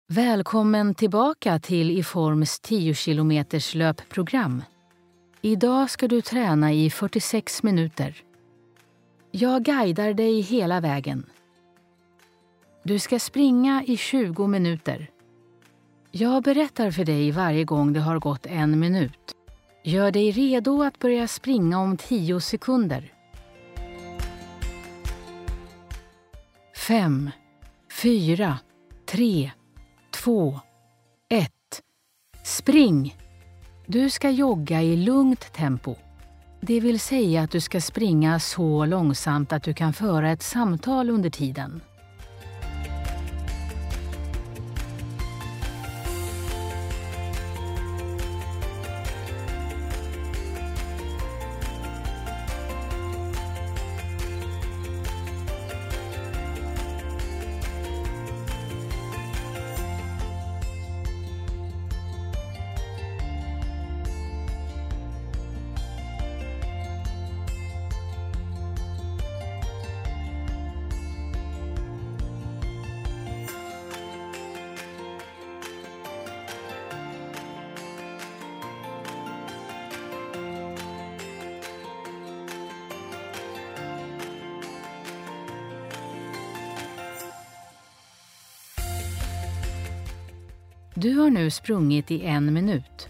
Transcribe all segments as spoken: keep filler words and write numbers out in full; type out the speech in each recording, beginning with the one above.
Välkommen tillbaka till Iforms tio kilometers löpprogram. Idag ska du träna i fyrtiosex minuter. Jag guidar dig hela vägen. Du ska springa i tjugo minuter. Jag berättar för dig varje gång det har gått en minut. Gör dig redo att börja springa om tio sekunder. Fem, fyra, tre, två, ett. Spring! Du ska jogga i lugnt tempo. Det vill säga att du ska springa så långsamt att du kan föra ett samtal under tiden. Du har nu sprungit i en minut.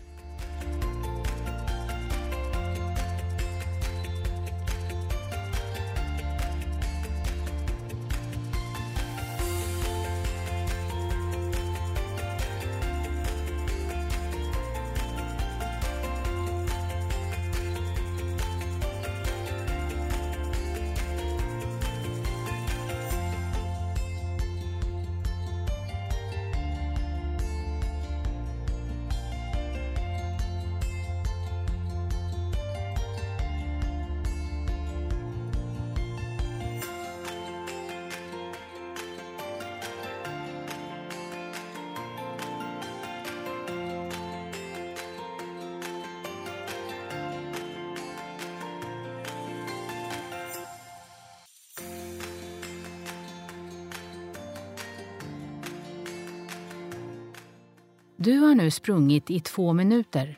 Du har nu sprungit i två minuter.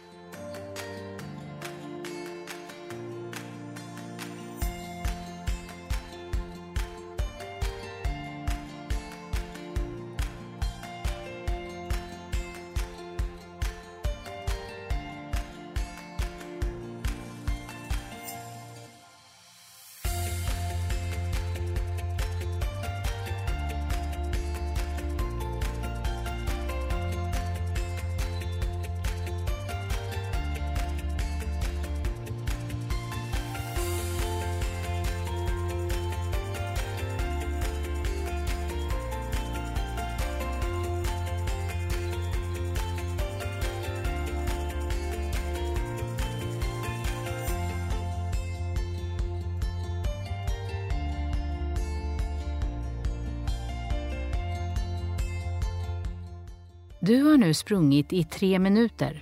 Du har nu sprungit i tre minuter.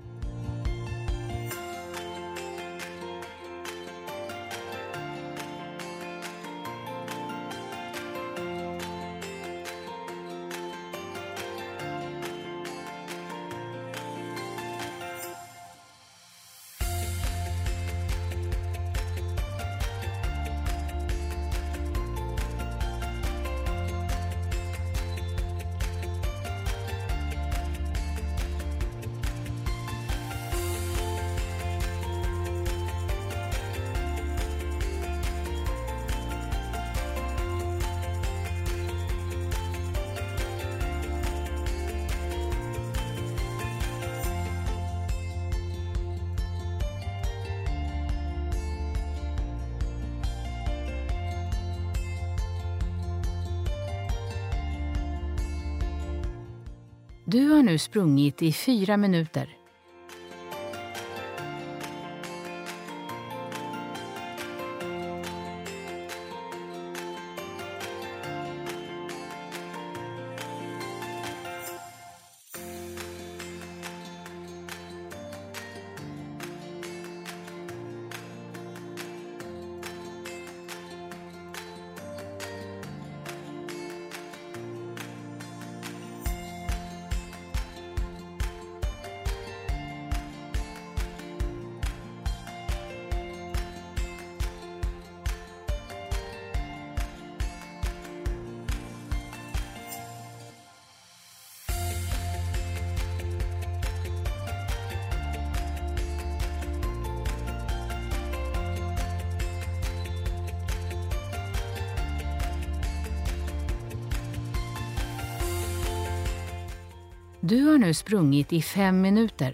Du har nu sprungit i fyra minuter. Du har nu sprungit i fem minuter.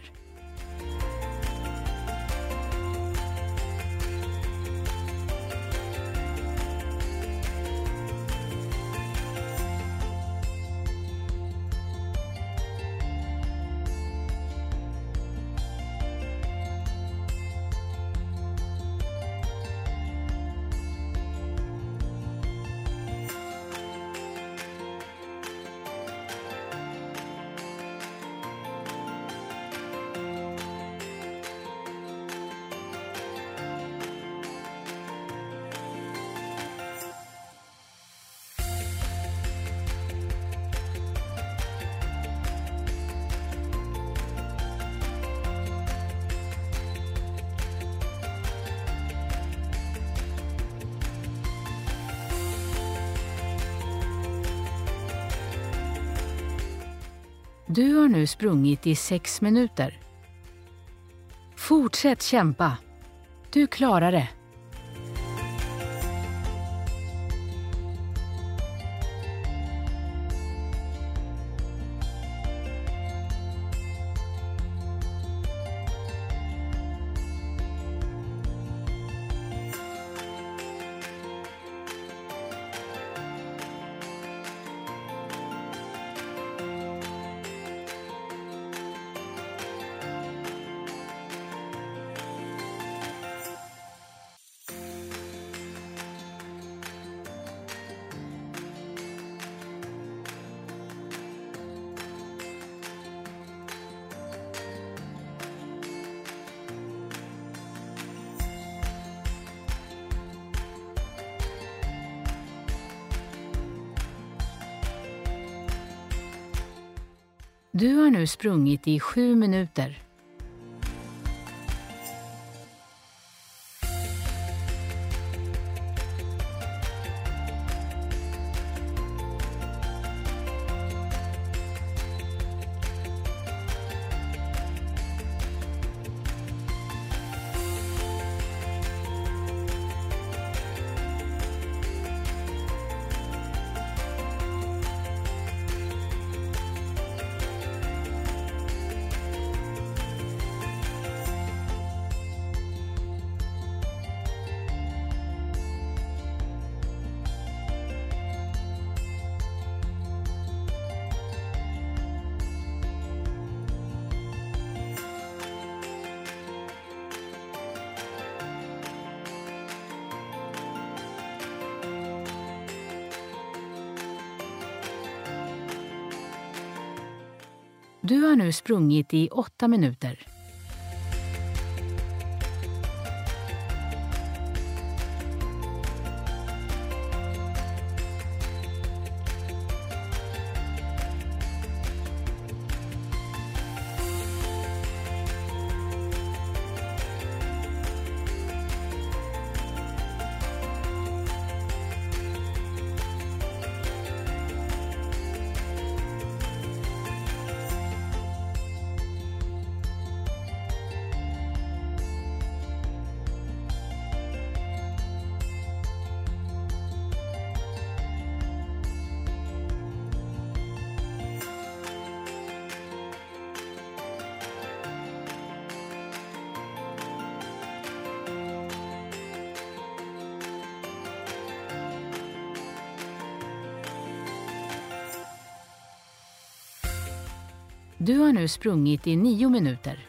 Du har nu sprungit i sex minuter. Fortsätt kämpa. Du klarar det. Du har nu sprungit i sju minuter. Du har nu sprungit i åtta minuter. Du har nu sprungit i nio minuter.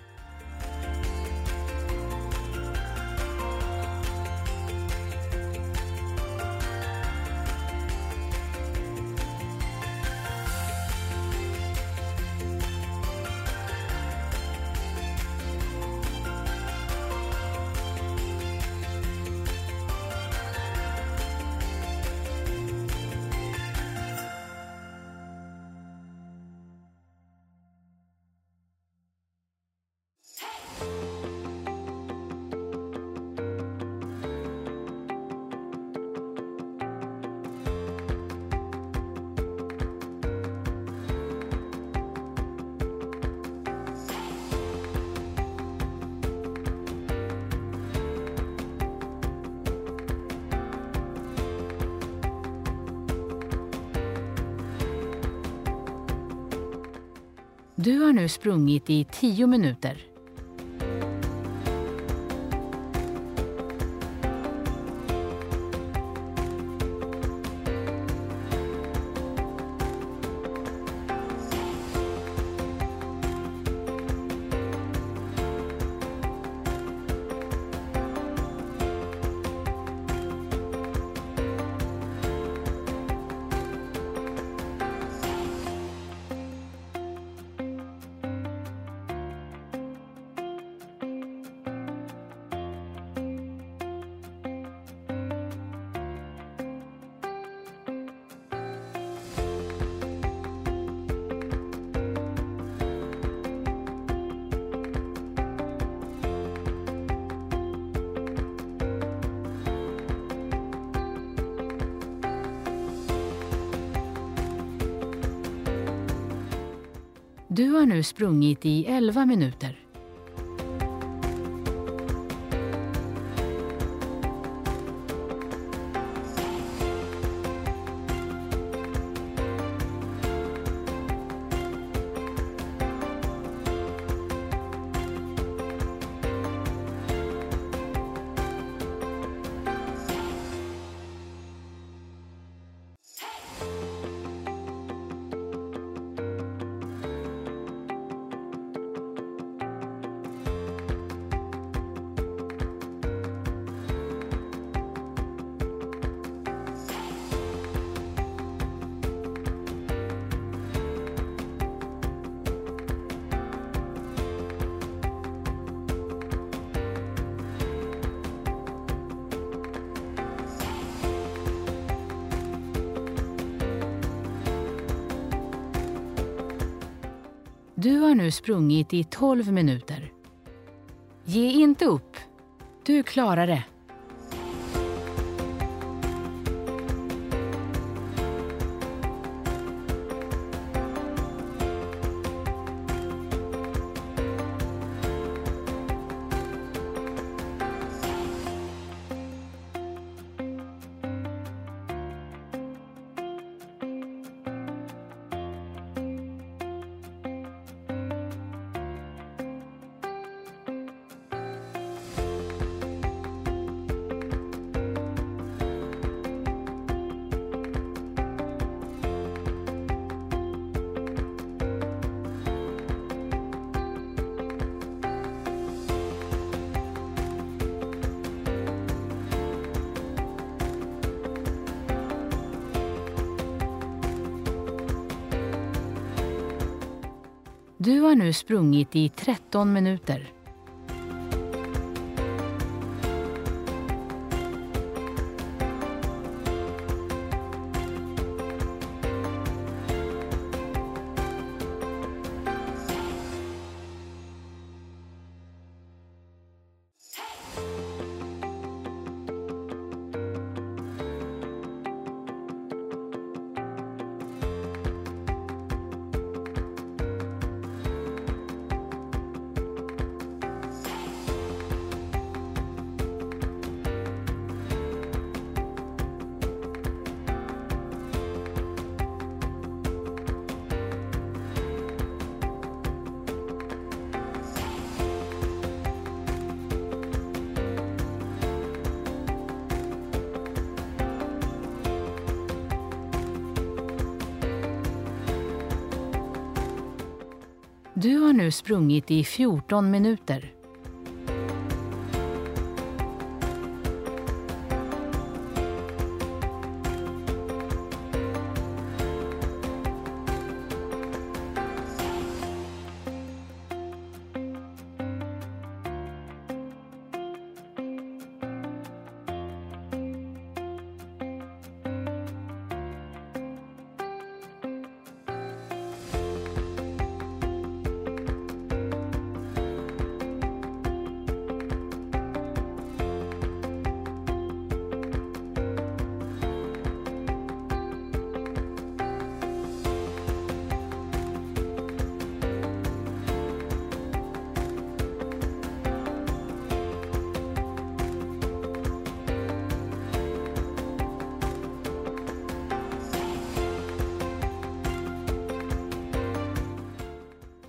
Du har nu sprungit i tio minuter. Du har nu sprungit i elva minuter. Du har nu sprungit i tolv minuter. Ge inte upp. Du klarar det. Du har nu sprungit i tretton minuter. Du har nu sprungit i fjorton minuter.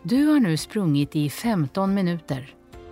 Du har nu sprungit i femton minuter.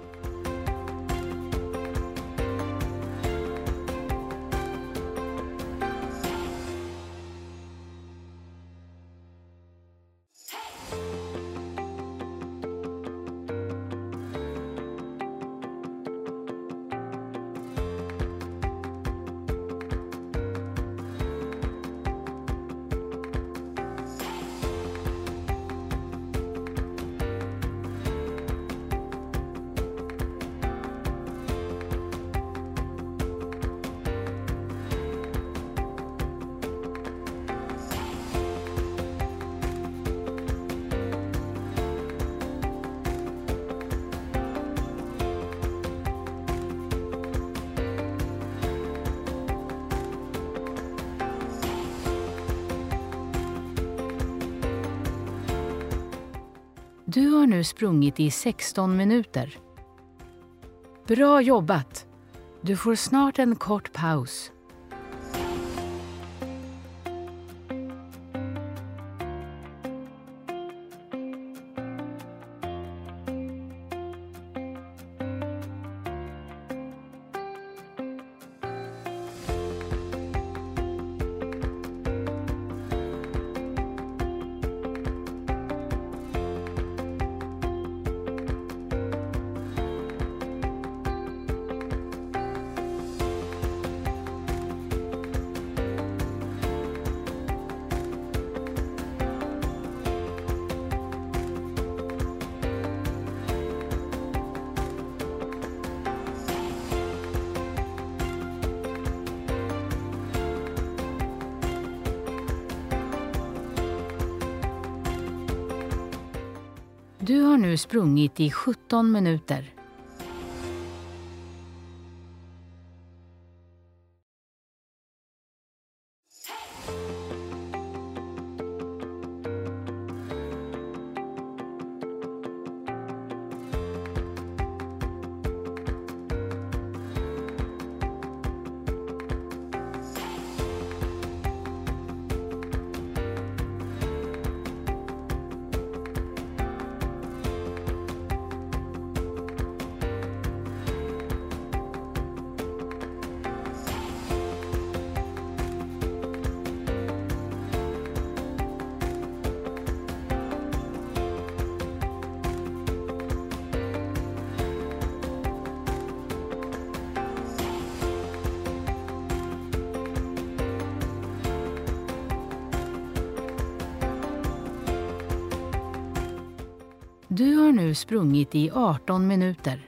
Du har nu sprungit i sexton minuter. Bra jobbat! Du får snart en kort paus. Du har nu sprungit i sjutton minuter. Du har nu sprungit i arton minuter.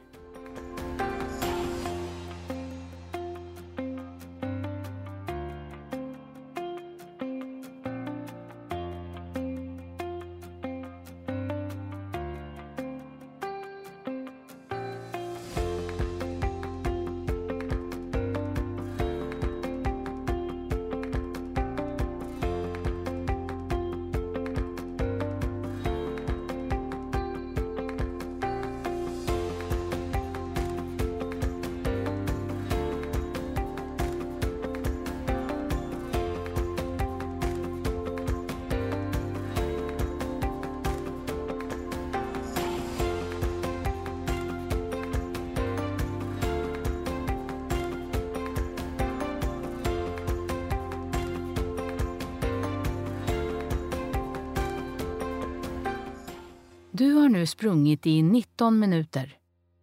Du har nu sprungit i nitton minuter.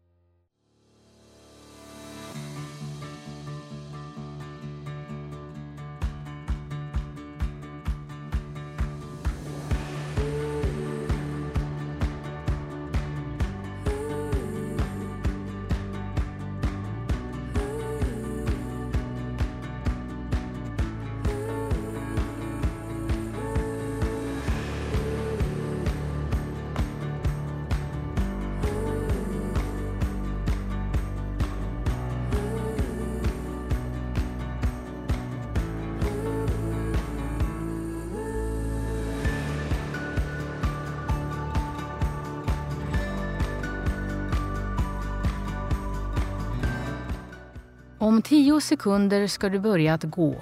Om tio sekunder ska du börja att gå.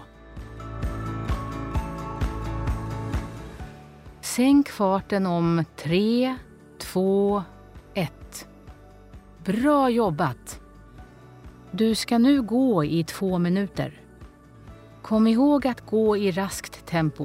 Sänk farten om tre, två, ett. Bra jobbat! Du ska nu gå i två minuter. Kom ihåg att gå i raskt tempo.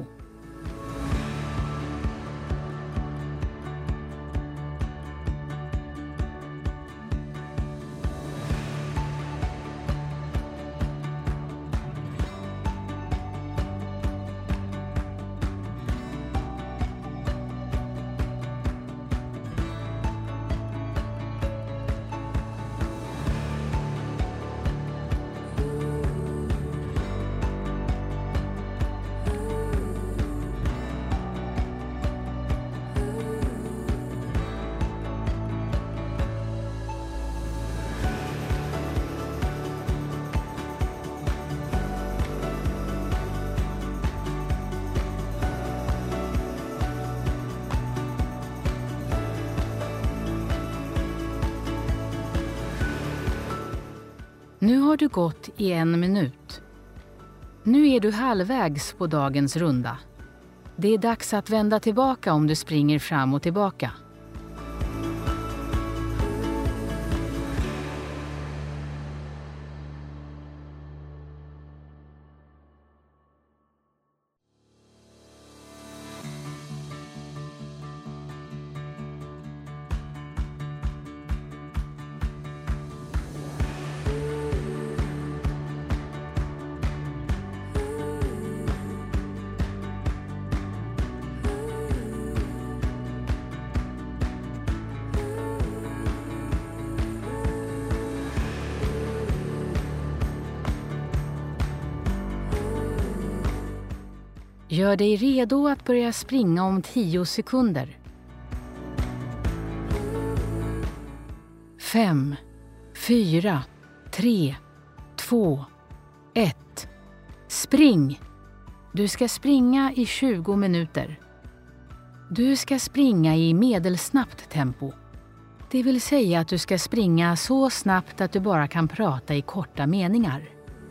Nu har du gått i en minut. Nu är du halvvägs på dagens runda. Det är dags att vända tillbaka om du springer fram och tillbaka. Gör dig redo att börja springa om tio sekunder. Fem, fyra, tre, två, ett. Spring! Du ska springa i tjugo minuter. Du ska springa i medelsnabbt tempo. Det vill säga att du ska springa så snabbt att du bara kan prata i korta meningar.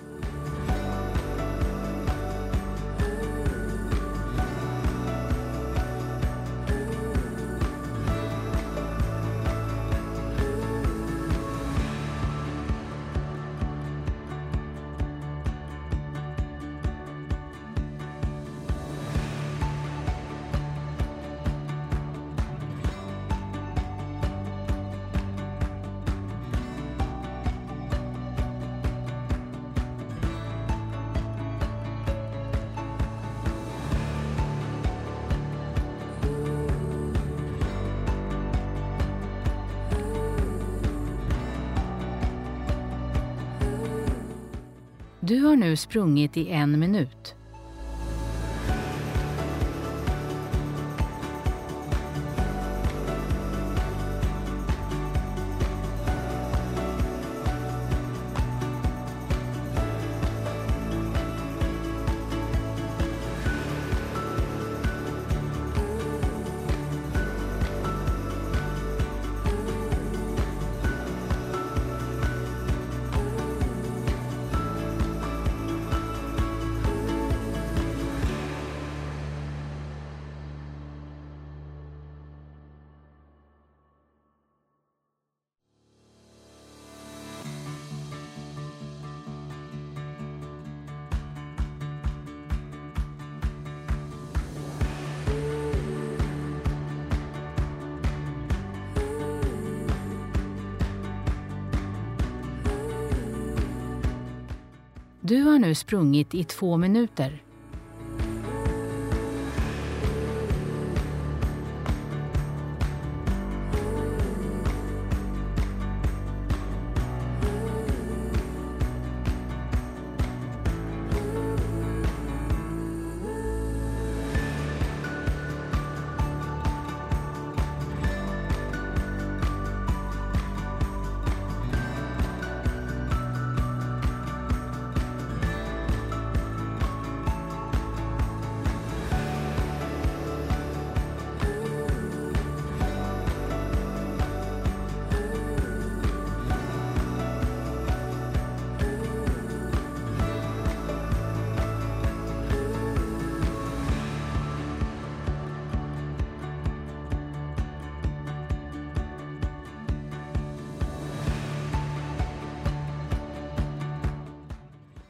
Du har nu sprungit i en minut. Du har nu sprungit i två minuter.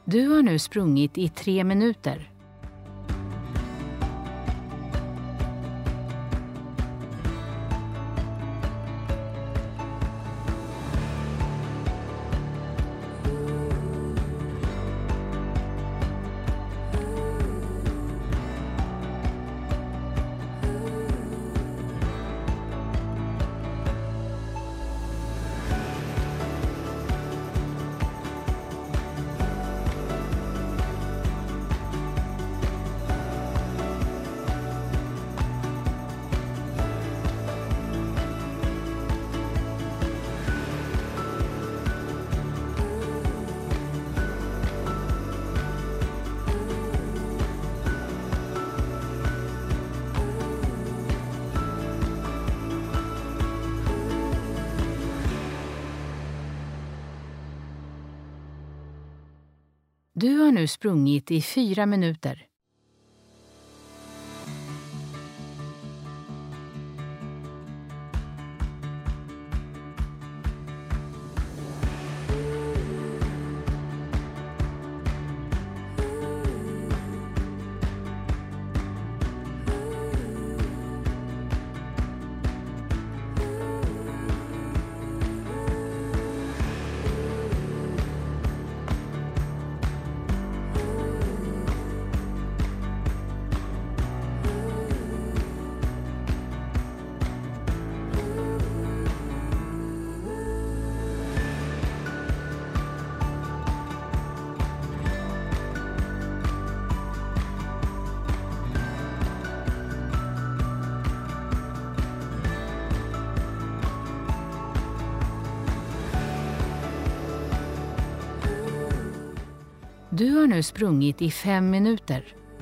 Du har nu sprungit i tre minuter. Du har nu sprungit i fyra minuter. Du har nu sprungit i fem minuter.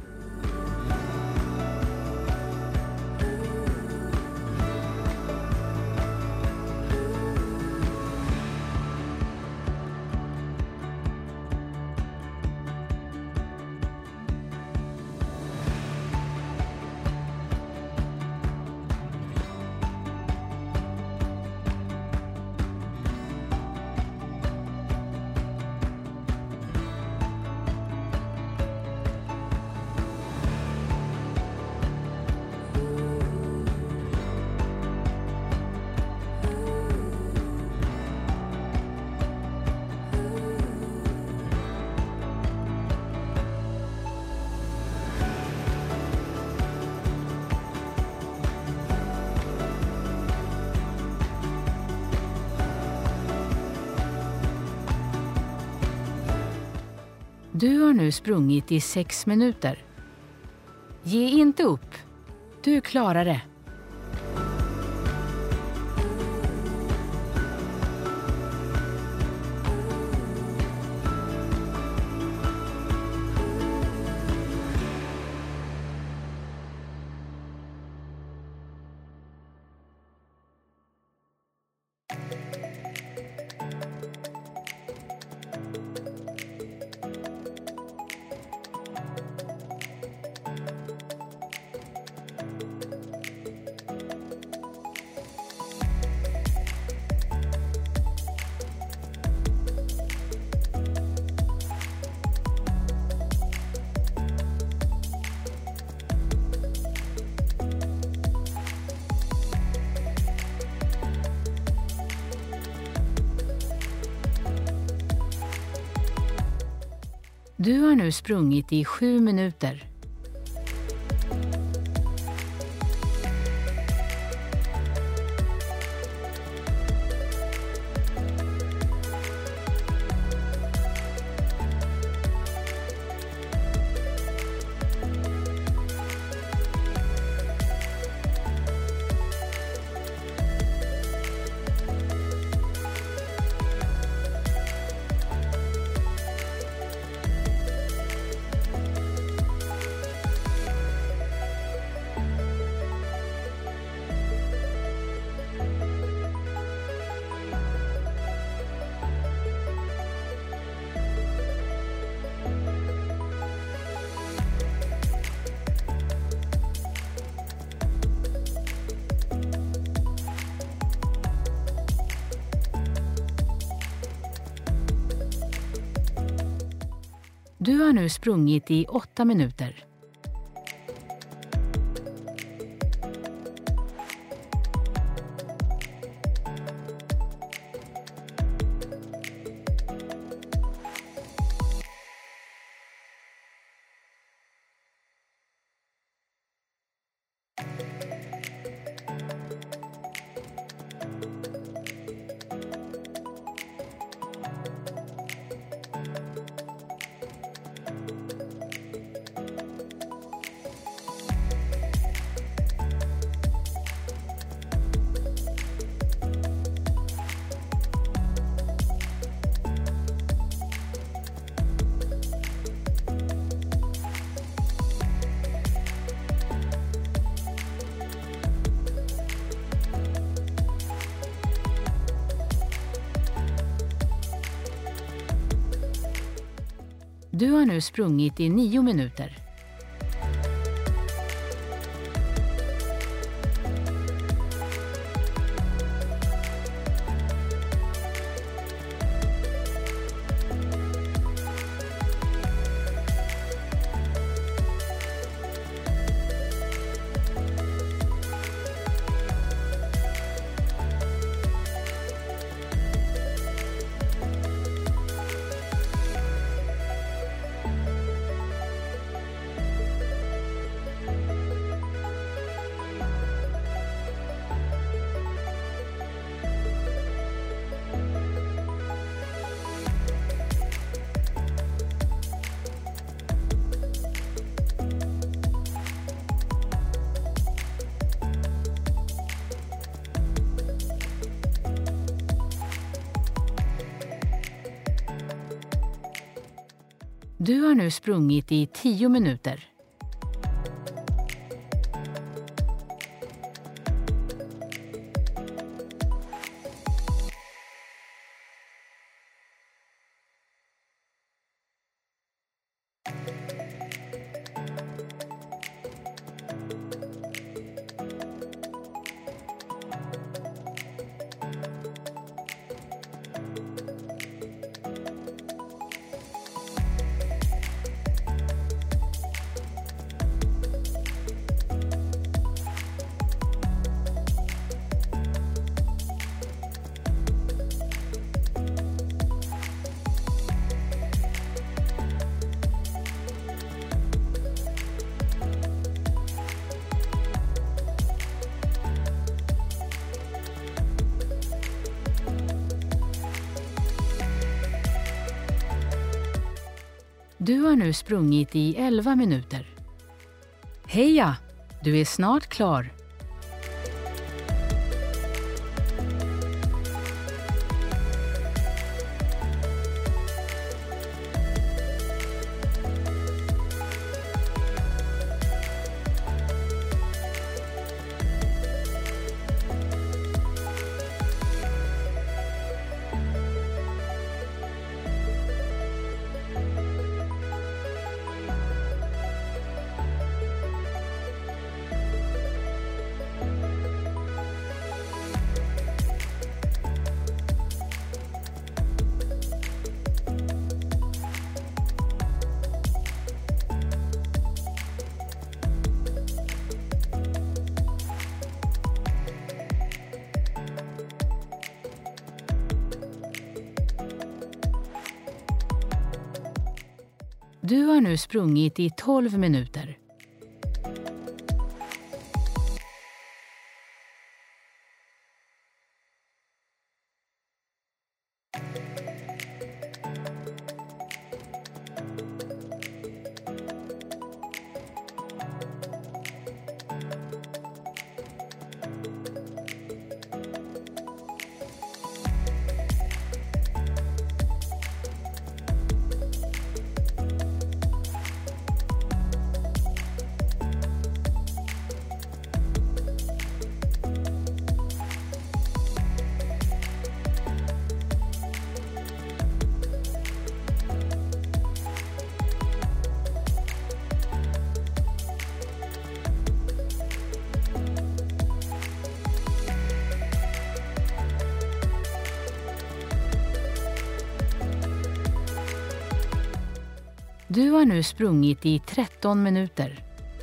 Du har nu sprungit i sex minuter. Ge inte upp. Du klarar det. Du har nu sprungit i sju minuter. Du har nu sprungit i åtta minuter. Du har nu sprungit i nio minuter. Du har nu sprungit i tio minuter. Du har nu sprungit i elva minuter. Heja! Du är snart klar. Du har nu sprungit i tolv minuter. Du har nu sprungit i tretton minuter.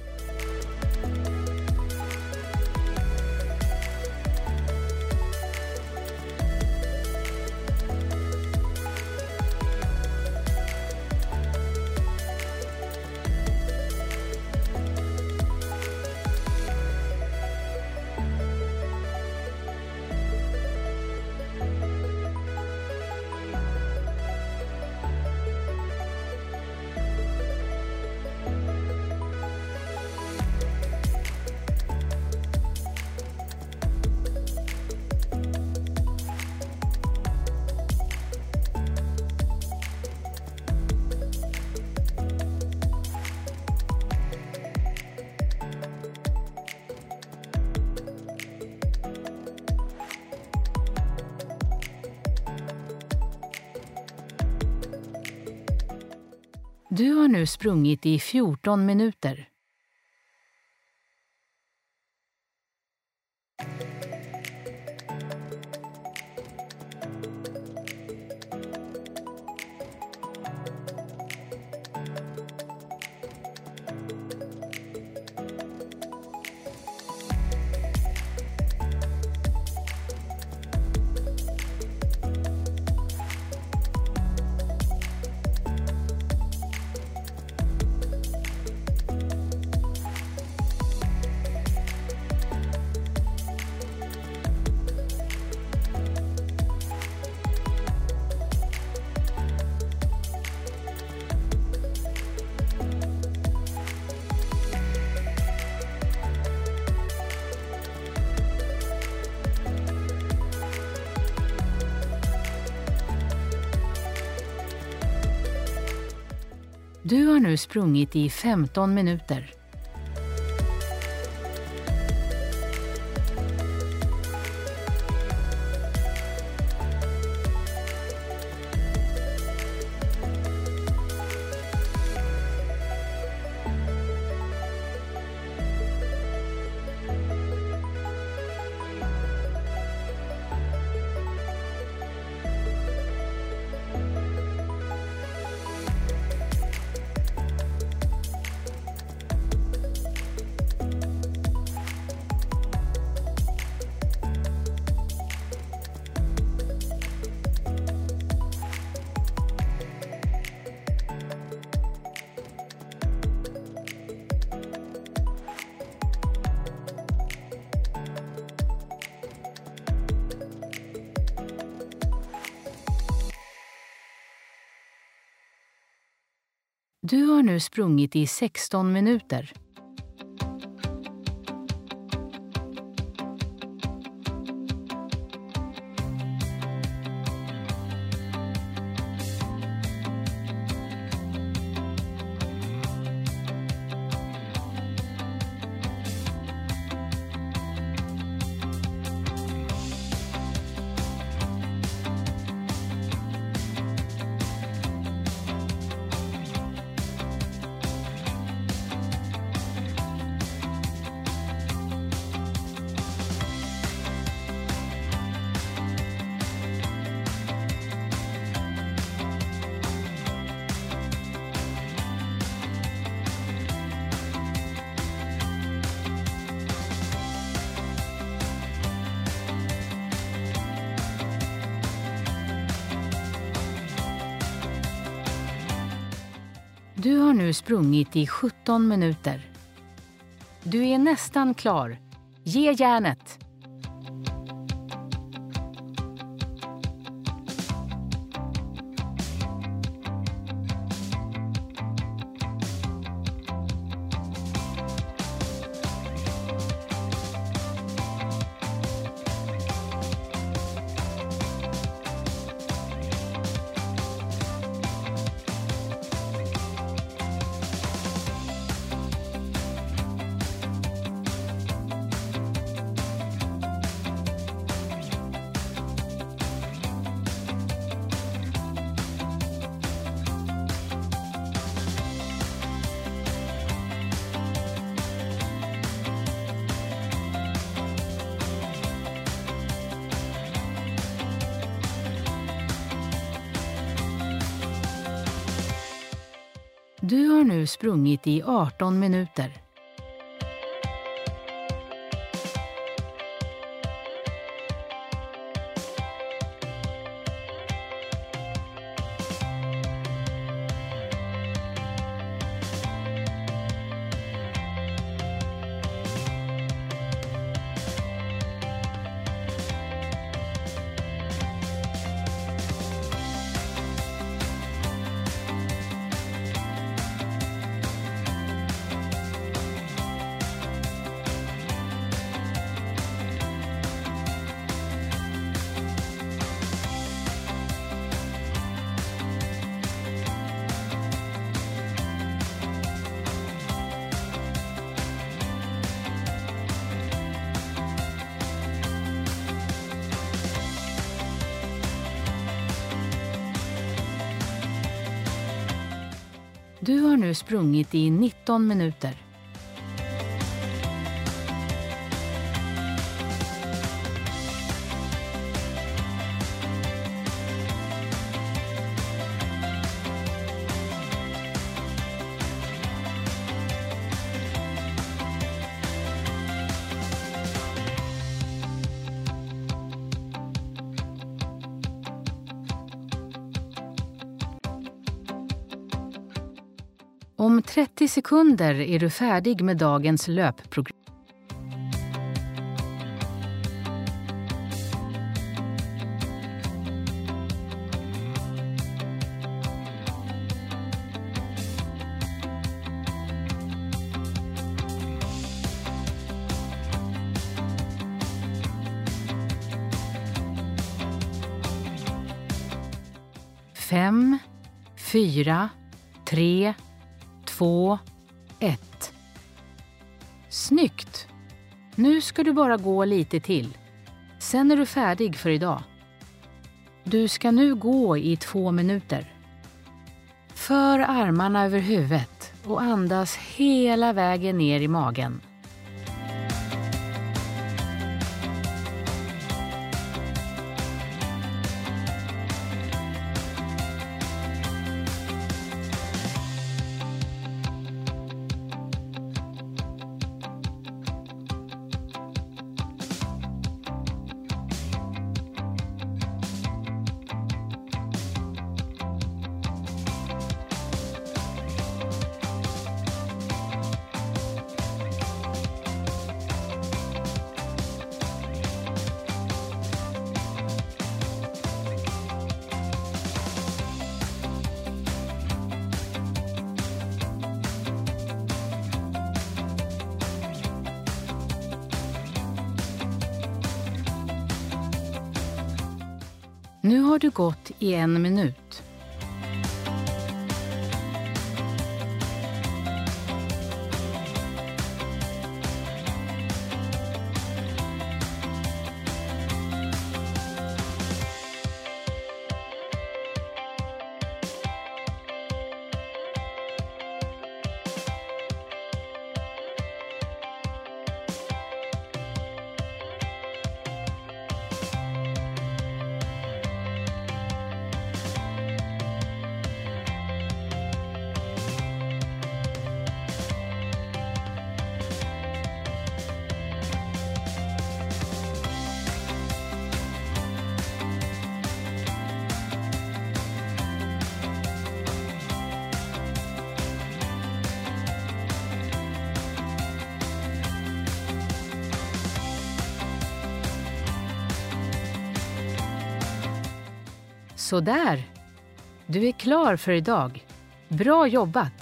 Du har nu sprungit i fjorton minuter. Du har nu sprungit i femton minuter. Du har nu sprungit i sexton minuter. Du har nu sprungit i sjutton minuter. Du är nästan klar. Ge järnet! Du har nu sprungit i arton minuter. Du har nu sprungit i nitton minuter. Om trettio sekunder är du färdig med dagens löpprogram. Fem, fyra, tre, två, ett. Snyggt! Nu ska du bara gå lite till. Sen är du färdig för idag. Du ska nu gå i två minuter. För armarna över huvudet och andas hela vägen ner i magen. Nu har du gått i en minut. Så där. Du är klar för idag. Bra jobbat!